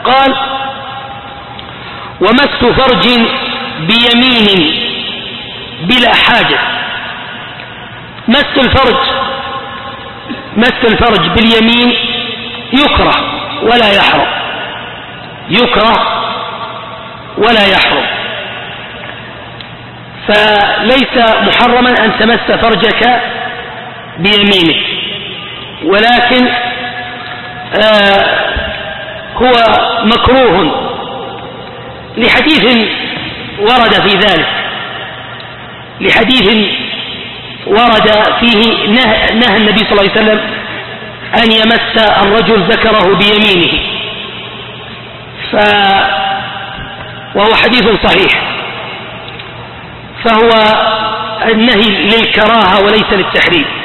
قال: ومس فرج بيمين بلا حاجة. مس الفرج باليمين يكره ولا يحرم، يكره ولا يحرم، فليس محرما أن تمس فرجك بيمينك، ولكن هو مكروه لحديث ورد في ذلك، لحديث ورد فيه نهى النبي صلى الله عليه وسلم أن يمس الرجل ذكره بيمينه، وهو حديث صحيح، فهو النهي للكراهة وليس للتحريم.